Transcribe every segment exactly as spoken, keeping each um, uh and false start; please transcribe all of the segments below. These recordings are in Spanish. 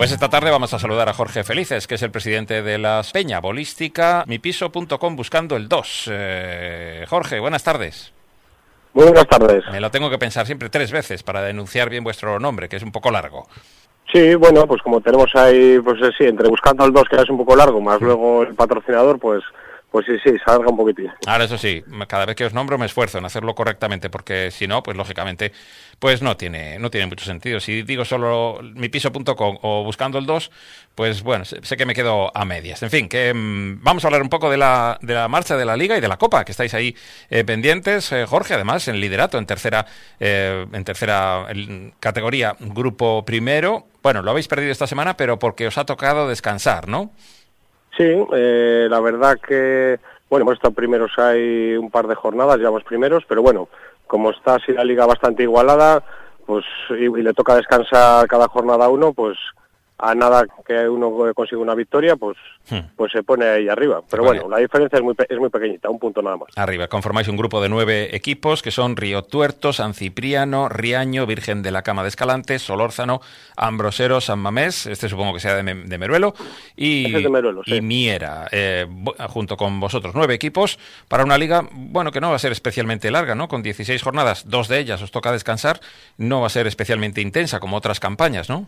Pues esta tarde vamos a saludar a Jorge Felices, que es el presidente de la Peña Bolística mi piso punto com, buscando el dos. Eh, Jorge, buenas tardes. Muy buenas tardes. Me lo tengo que pensar siempre tres veces para denunciar bien vuestro nombre, que es un poco largo. Sí, bueno, pues como tenemos ahí, pues sí, entre buscando el dos, que es un poco largo, más luego el patrocinador, pues pues sí, sí, salga un poquitín. Ahora, eso sí, cada vez que os nombro me esfuerzo en hacerlo correctamente, porque si no, pues lógicamente, pues no tiene no tiene mucho sentido. Si digo solo mi piso punto com o buscando el dos, pues bueno, sé que me quedo a medias. En fin, que mmm, vamos a hablar un poco de la de la marcha de la Liga y de la Copa, que estáis ahí eh, pendientes, eh, Jorge, además en liderato, en tercera eh, en tercera en categoría, grupo primero. Bueno, lo habéis perdido esta semana, pero porque os ha tocado descansar, ¿no? Sí, eh, la verdad que, bueno, hemos estado primeros hay un par de jornadas, llevamos primeros, pero bueno, como está así la liga bastante igualada, pues y, y le toca descansar cada jornada a uno, pues a nada que uno consiga una victoria, pues hmm. pues se pone ahí arriba. Pero bueno, la diferencia es muy es muy pequeñita, un punto nada más. Arriba, conformáis un grupo de nueve equipos, que son Río Tuerto, San Cipriano, Riaño, Virgen de la Cama de Escalante, Solórzano, Ambrosero, San Mamés, este supongo que sea de, de Meruelo, y, es de Meruelo, sí. y Miera, eh, junto con vosotros, nueve equipos, para una liga, bueno, que no va a ser especialmente larga, ¿no? Con dieciséis jornadas, dos de ellas os toca descansar, no va a ser especialmente intensa como otras campañas, ¿no?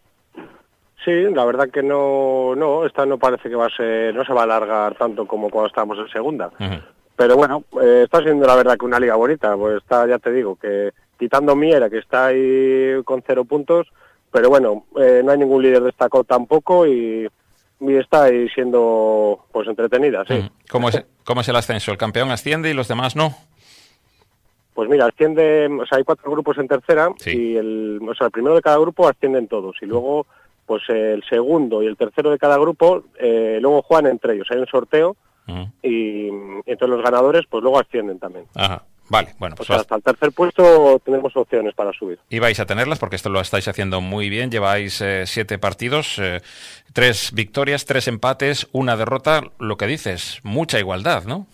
Sí, la verdad que no, no, esta no parece que va a ser, no se va a alargar tanto como cuando estábamos en segunda. Uh-huh. Pero bueno, eh, está siendo la verdad que una liga bonita, pues está, ya te digo, que quitando Miera, que está ahí con cero puntos, pero bueno, eh, no hay ningún líder destacado tampoco y, y está ahí siendo, pues, entretenida, sí. Uh-huh. ¿Cómo es, cómo es el ascenso? ¿El campeón asciende y los demás no? Pues mira, asciende, o sea, hay cuatro grupos en tercera, sí. y el, o sea, el primero de cada grupo ascienden todos, y luego pues el segundo y el tercero de cada grupo eh, luego juegan entre ellos, hay un sorteo uh-huh. y, y entonces los ganadores pues luego ascienden también. Ajá. Vale, bueno, pues o sea, hasta el tercer puesto tenemos opciones para subir. Y vais a tenerlas porque esto lo estáis haciendo muy bien, lleváis eh, siete partidos, eh, tres victorias, tres empates, una derrota, lo que dices, mucha igualdad, ¿no?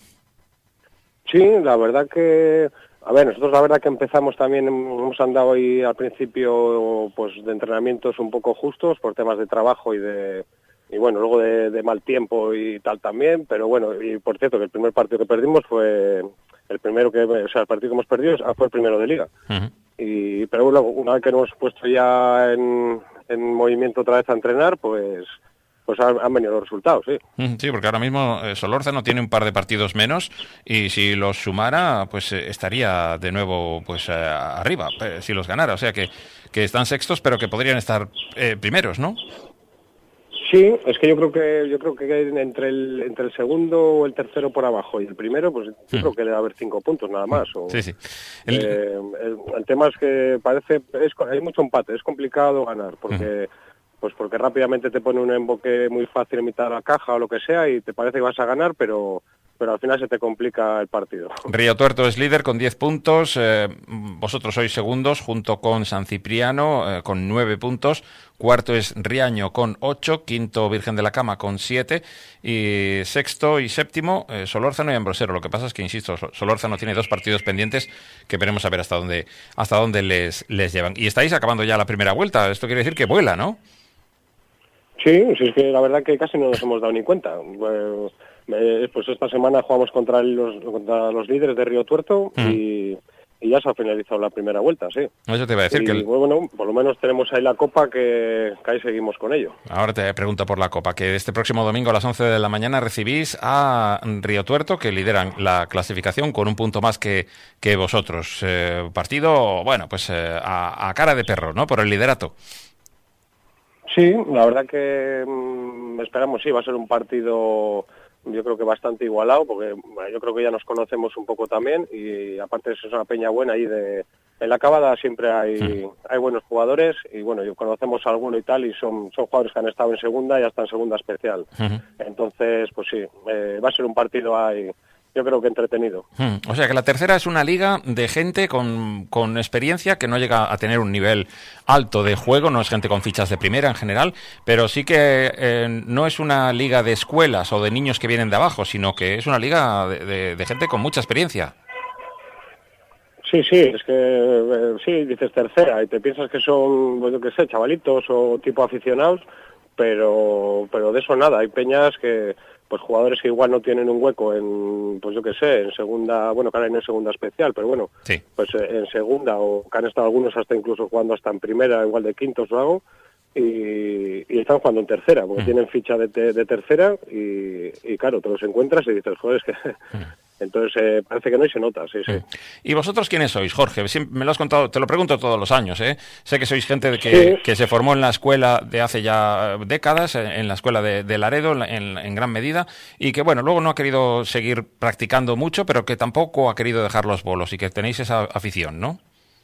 Sí, la verdad que... A ver, nosotros la verdad que empezamos también, hemos andado ahí al principio pues de entrenamientos un poco justos por temas de trabajo y de y bueno, luego de, de mal tiempo y tal también, pero bueno, y por cierto que el primer partido que perdimos fue el primero que, o sea, el partido que hemos perdido fue el primero de liga. Uh-huh. Y pero bueno, una vez que nos hemos puesto ya en, en movimiento otra vez a entrenar, pues pues han, han venido los resultados, sí. Sí, porque ahora mismo eh, Solórzano tiene un par de partidos menos y si los sumara, pues eh, estaría de nuevo pues eh, arriba, eh, si los ganara. O sea que, que están sextos, pero que podrían estar eh, primeros, ¿no? Sí, es que yo creo que yo creo que entre el entre el segundo o el tercero por abajo y el primero, pues yo hmm. creo que debe haber cinco puntos nada más. O, sí, sí. El... Eh, el, el tema es que parece es, hay mucho empate, es complicado ganar porque hmm. pues porque rápidamente te pone un emboque muy fácil en mitad de la caja o lo que sea y te parece que vas a ganar, pero pero al final se te complica el partido. Río Tuerto es líder con diez puntos, eh, vosotros sois segundos junto con San Cipriano eh, con nueve puntos, cuarto es Riaño con ocho, quinto Virgen de la Cama con siete y sexto y séptimo eh, Solórzano y Ambrosero. Lo que pasa es que, insisto, Solórzano tiene dos partidos pendientes que veremos a ver hasta dónde hasta dónde les, les llevan. Y estáis acabando ya la primera vuelta, esto quiere decir que vuela, ¿no? Sí, sí, es que la verdad que casi no nos hemos dado ni cuenta. Pues, pues esta semana jugamos contra los, contra los líderes de Río Tuerto mm. y, y ya se ha finalizado la primera vuelta, sí. Eso te iba a decir. Y, que el... bueno, por lo menos tenemos ahí la Copa que, que ahí seguimos con ello. Ahora te pregunto por la Copa, que este próximo domingo a las once de la mañana recibís a Río Tuerto, que lideran la clasificación con un punto más que, que vosotros. Eh, partido, bueno, pues eh, a, a cara de perro, ¿no? Por el liderato. Sí, la verdad que mmm, esperamos, sí, va a ser un partido yo creo que bastante igualado, porque bueno, yo creo que ya nos conocemos un poco también y aparte es una peña buena ahí de... En la Cábada siempre hay, sí. hay buenos jugadores y bueno, yo conocemos a alguno y tal y son, son jugadores que han estado en segunda y hasta en segunda especial. Uh-huh. Entonces, pues sí, eh, va a ser un partido ahí... Yo creo que entretenido. Hmm. O sea que la tercera es una liga de gente con, con experiencia que no llega a tener un nivel alto de juego, no es gente con fichas de primera en general, pero sí que eh, no es una liga de escuelas o de niños que vienen de abajo, sino que es una liga de, de, de gente con mucha experiencia. Sí, sí, es que eh, sí, dices tercera y te piensas que son, pues yo qué sé, chavalitos o tipo aficionados, pero pero de eso nada. Hay peñas que, pues jugadores que igual no tienen un hueco en, pues yo qué sé, en segunda, bueno, que ahora no es segunda especial, pero bueno, sí. pues eh, en segunda, o que han estado algunos hasta incluso jugando hasta en primera, igual de quintos o algo, y, y están jugando en tercera, porque mm. tienen ficha de, de, de tercera y, y claro, te los encuentras y dices, joder, es que... Mm. Entonces eh, parece que no y se nota, sí, sí. ¿Y vosotros quiénes sois, Jorge? Siempre me lo has contado, te lo pregunto todos los años, ¿eh? Sé que sois gente que, sí. que se formó en la escuela de hace ya décadas, en la escuela de, de Laredo, en, en gran medida, y que, bueno, luego no ha querido seguir practicando mucho, pero que tampoco ha querido dejar los bolos y que tenéis esa afición, ¿no?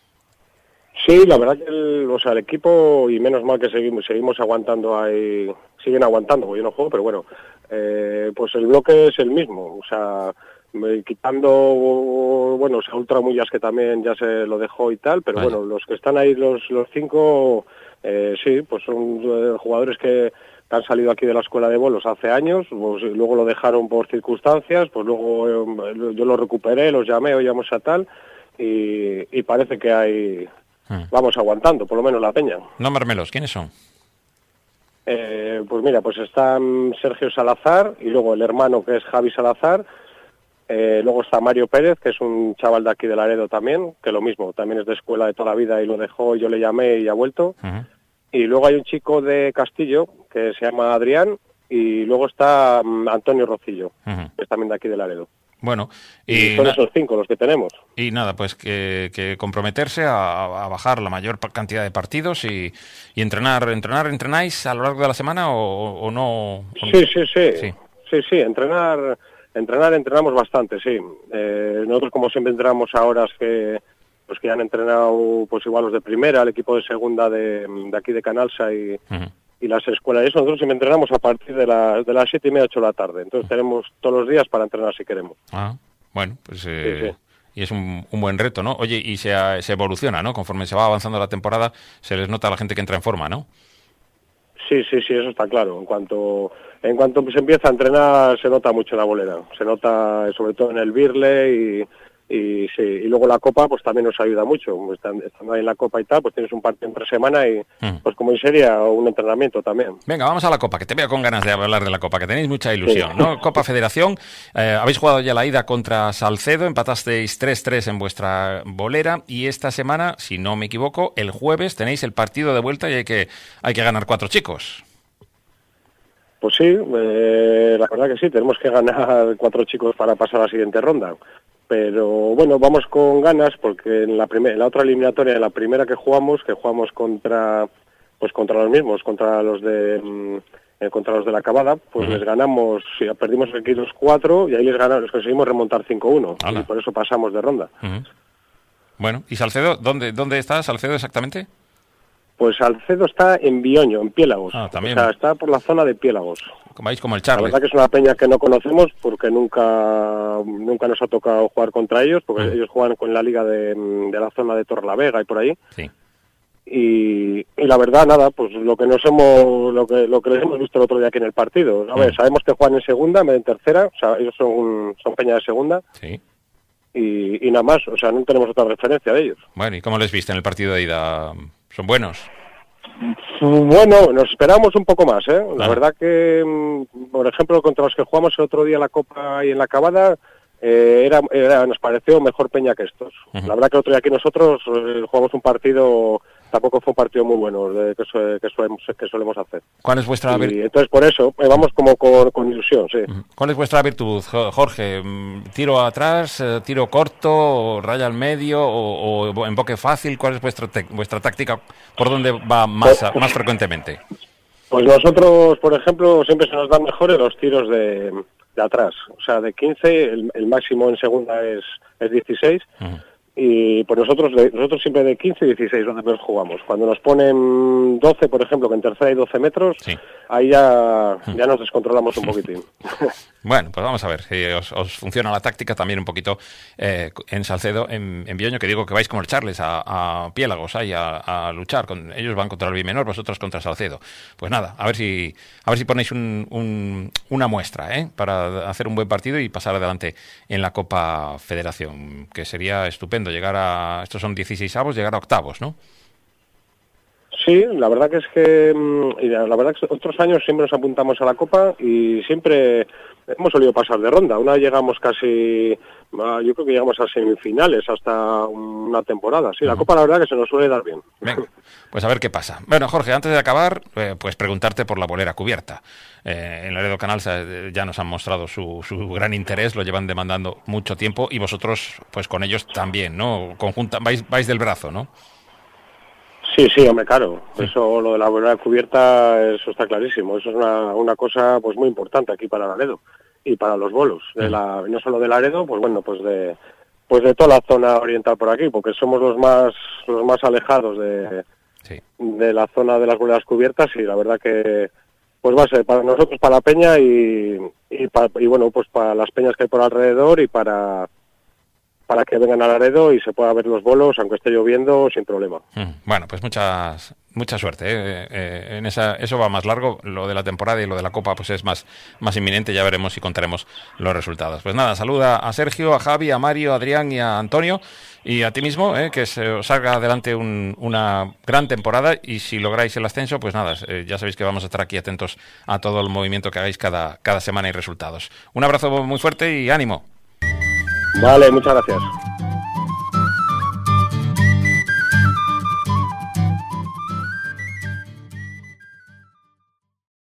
Sí, la verdad que el, o sea, el equipo, y menos mal que seguimos, seguimos aguantando ahí, siguen aguantando, porque yo no juego, pero bueno, eh, pues el bloque es el mismo, o sea... quitando, bueno, o sea, Ultramullas que también ya se lo dejó y tal, pero Vaya. bueno, los que están ahí, los los cinco, eh, sí, pues son eh, jugadores que han salido aquí de la escuela de bolos hace años, pues, luego lo dejaron por circunstancias, pues luego eh, yo lo recuperé, los llamé, oíamos a tal, y, y parece que hay, hmm. vamos aguantando, por lo menos la peña. Nómbramelos, ¿quiénes son? Eh, pues mira, pues están Sergio Salazar y luego el hermano que es Javi Salazar. Eh, luego está Mario Pérez, que es un chaval de aquí de Laredo también, que lo mismo, también es de escuela de toda la vida y lo dejó, yo le llamé y ha vuelto. Uh-huh. Y luego hay un chico de Castillo, que se llama Adrián, y luego está um, Antonio Rocillo, uh-huh. que es también de aquí de Laredo. Bueno, y, y son esos cinco los que tenemos. Y nada, pues que, que comprometerse a, a bajar la mayor cantidad de partidos y, y entrenar, entrenar, ¿entrenáis a lo largo de la semana o, o no? Sí, sí, sí, sí, sí, sí, entrenar... Entrenar, entrenamos bastante, sí. Eh, nosotros, como siempre, entrenamos a horas que pues que han entrenado pues igual los de primera, el equipo de segunda de, de aquí de Canalsa y, uh-huh. y las escuelas. Eso nosotros siempre entrenamos a partir de, la, de las siete y media, ocho de la tarde. Entonces tenemos todos los días para entrenar si queremos. Ah, bueno, pues... Eh... Sí, sí. Y es un, un buen reto, ¿no? Oye, y se, se evoluciona, ¿no? Conforme se va avanzando la temporada, se les nota a la gente que entra en forma, ¿no? Sí, sí, sí, eso está claro. En cuanto en cuanto se empieza a entrenar se nota mucho en la bolera. Se nota sobre todo en el birle y, y sí, y luego la copa pues también nos ayuda mucho. Estando ahí en la copa y tal, pues tienes un partido entre semana y mm. pues como sería un entrenamiento también. Venga, vamos a la copa, que te veo con ganas de hablar de la copa, que tenéis mucha ilusión, sí. ¿no? Copa Federación, eh, habéis jugado ya la ida contra Salcedo, empatasteis tres tres en vuestra bolera y esta semana, si no me equivoco, el jueves tenéis el partido de vuelta y hay que, hay que ganar cuatro chicos. Pues sí, eh, la verdad que sí, tenemos que ganar cuatro chicos para pasar a la siguiente ronda. Pero bueno, vamos con ganas porque en la primera, en la otra eliminatoria, en la primera que jugamos, que jugamos contra, pues contra los mismos, contra los de, eh, contra los de la Cabada, pues uh-huh. les ganamos, sí, perdimos aquí dos cuatro y ahí les ganamos, les conseguimos remontar cinco uno y por eso pasamos de ronda. Uh-huh. Bueno, ¿y Salcedo? ¿Dónde, dónde está Salcedo exactamente? Pues Salcedo está en Bioño, en Piélagos. Ah, también. O sea, está por la zona de Piélagos. Como veis, como el Charles. La verdad que es una peña que no conocemos porque nunca nunca nos ha tocado jugar contra ellos, porque mm. ellos juegan con la liga de, de la zona de Torrelavega y por ahí. Sí. Y, y la verdad, nada, pues lo que nos hemos lo que lo que les hemos visto el otro día aquí en el partido. A ver, mm. sabemos que juegan en segunda, en tercera, o sea, ellos son, son peña de segunda. Sí. Y, y nada más, o sea, no tenemos otra referencia de ellos. Bueno, ¿y cómo les viste en el partido de ida? ¿Son buenos? Bueno, nos esperamos un poco más, ¿eh? La ah. verdad que, por ejemplo, contra los que jugamos el otro día la Copa y en la Cabada, eh, era, era nos pareció mejor peña que estos. Uh-huh. La verdad que el otro día aquí nosotros eh, jugamos un partido, tampoco fue un partido muy bueno de, que, que, solemos, que solemos hacer. ¿Cuál es vuestra virtud? Entonces, por eso, eh, vamos como con, con ilusión, sí. Uh-huh. ¿Cuál es vuestra virtud, Jorge? ¿Tiro atrás, tiro corto, raya al medio o, o emboque fácil? ¿Cuál es vuestra, te- vuestra táctica? ¿Por dónde va más, pues, más frecuentemente? Pues nosotros, por ejemplo, siempre se nos dan mejores los tiros de, de atrás. O sea, de quince, el, el máximo en segunda es, es dieciséis. Uh-huh. Y pues nosotros nosotros siempre de quince y dieciséis donde nos jugamos. Cuando nos ponen doce, por ejemplo, que en tercera hay doce metros, sí. ahí ya, ya nos descontrolamos un poquitín. Bueno, pues vamos a ver si os, os funciona la táctica también un poquito eh, en Salcedo, en, en Bioño, que digo que vais como el Charles a, a Piélagos, ahí a, a luchar. Con, ellos van contra el Bimenor, vosotros contra Salcedo. Pues nada, a ver si a ver si ponéis un, un, una muestra ¿eh? para hacer un buen partido y pasar adelante en la Copa Federación, que sería estupendo. tremendo llegar a, estos son dieciseisavos, llegar a octavos, ¿no? Sí, la verdad que es que, y la verdad que otros años siempre nos apuntamos a la Copa y siempre hemos solido pasar de ronda. Una vez llegamos casi, yo creo que llegamos a semifinales hasta una temporada. Sí, la uh-huh. Copa la verdad que se nos suele dar bien. Venga, pues a ver qué pasa. Bueno, Jorge, antes de acabar, eh, pues preguntarte por la bolera cubierta. Eh, en Laredo Canal ya nos han mostrado su, su gran interés, lo llevan demandando mucho tiempo y vosotros, pues con ellos también, ¿no? Conjunta, vais, vais del brazo, ¿no? Sí, sí, hombre, claro. Eso, lo de la bolera cubierta, eso está clarísimo. Eso es una, una cosa pues muy importante aquí para Laredo y para los bolos. De la, no solo de Laredo, pues bueno, pues de pues de toda la zona oriental por aquí, porque somos los más los más alejados de, sí. de la zona de las boleras cubiertas y la verdad que pues va a ser para nosotros, para la peña y, y, para, y bueno, pues para las peñas que hay por alrededor y para... para que vengan a Laredo y se pueda ver los bolos, aunque esté lloviendo, sin problema. Bueno, pues muchas mucha suerte. ¿eh? Eh, en esa eso va más largo, lo de la temporada y lo de la Copa pues es más, más inminente, ya veremos y contaremos los resultados. Pues nada, saluda a Sergio, a Javi, a Mario, a Adrián y a Antonio, y a ti mismo, ¿eh? que se os salga adelante un, una gran temporada, y si lográis el ascenso, pues nada, eh, ya sabéis que vamos a estar aquí atentos a todo el movimiento que hagáis cada, cada semana y resultados. Un abrazo muy fuerte y ánimo. Vale, muchas gracias.